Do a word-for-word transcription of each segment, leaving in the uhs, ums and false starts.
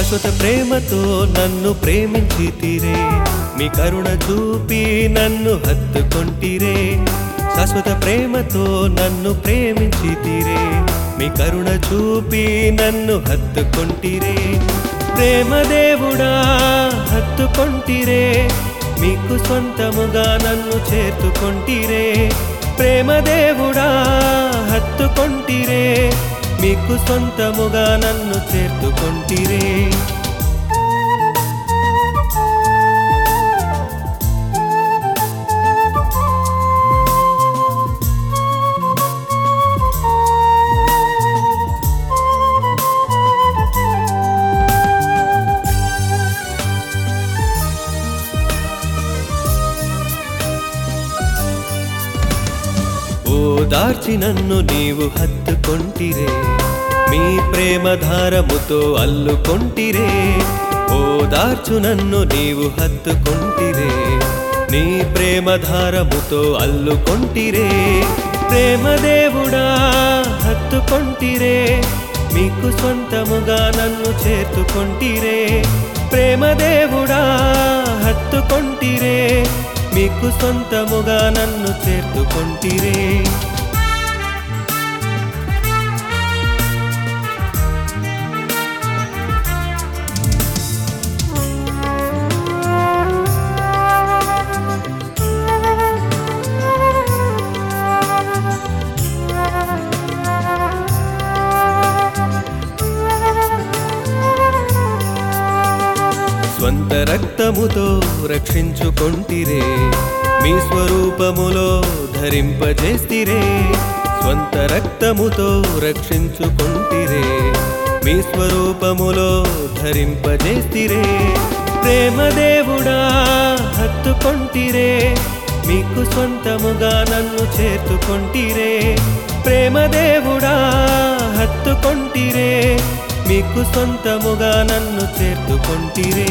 శాశ్వత ప్రేమతో నన్ను ప్రేమించితిరే, మీ కరుణ చూపి నన్ను హత్తుకొంటిరే. శాశ్వత ప్రేమతో నన్ను ప్రేమించితిరే, మీ కరుణ చూపి నన్ను హత్తుకొంటిరే. ప్రేమ దేవుడా హత్తుకొంటిరే, మీకు సొంతముగా నన్ను చేర్చుకొంటిరే. ప్రేమ దేవుడా హత్తుకొంటిరే, మీకు సొంతముగా నన్ను చేర్చుకొంటిరే. ఓదార్చి నన్ను నీవు హత్తుకొంటిరే, మీ ప్రేమ ధారముతో అల్లుకొంటిరే. ఓదార్చు నన్ను నీవు హత్తుకొంటిరే, నీ ప్రేమ ధారముతో అల్లుకొంటిరే. ప్రేమ దేవుడా హత్తుకొంటిరే, మీకు సొంతముగా నన్ను చేర్చుకొంటిరే. ప్రేమ దేవుడా హత్తుకొంటిరే, మీకు సొంతముగా నన్ను చేర్చుకొంటిరే. స్వంత రక్తముతో రక్షించుకొంటిరే, మీ స్వరూపములో ధరింపజేస్తిరే. స్వంత రక్తముతో రక్షించుకొంటిరే, మీ స్వరూపములో ధరింపజేస్తిరే. ప్రేమ దేవుడా హత్తుకొంటిరే, మీకు సొంతముగా నన్ను చేర్చుకొంటిరే. ప్రేమ దేవుడా హత్తుకొంటిరే, మీకు సొంతముగా నన్ను చేర్చుకొంటిరే.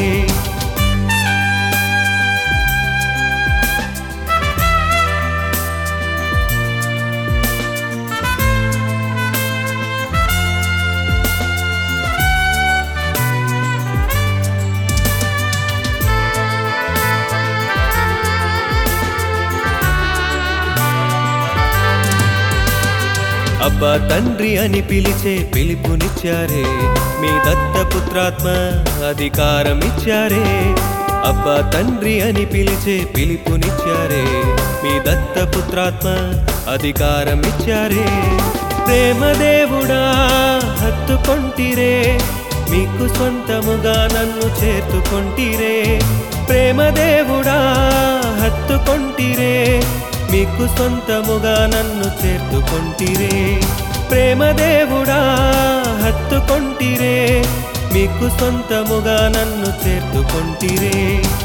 అబ్బా తండ్రి అని పిలిచే పిలుపునిచ్చారే, మీ దత్తపుత్రాత్మ అధికారం ఇచ్చారే. అబ్బా తండ్రి అని పిలిచే పిలుపునిచ్చారే, మీ దత్తపుత్రాత్మ అధికారం ఇచ్చారే. ప్రేమ దేవుడా హత్తుకొంటిరే, మీకు సొంతముగా నన్ను చేర్చుకొంటిరే. ప్రేమ దేవుడా హత్తుకొంటిరే, మీకు సొంతముగా నన్ను చేర్చుకొంటిరే. ప్రేమ దేవుడా హత్తుకొంటిరే, మీకు సొంతముగా నన్ను చేర్చుకొంటిరే.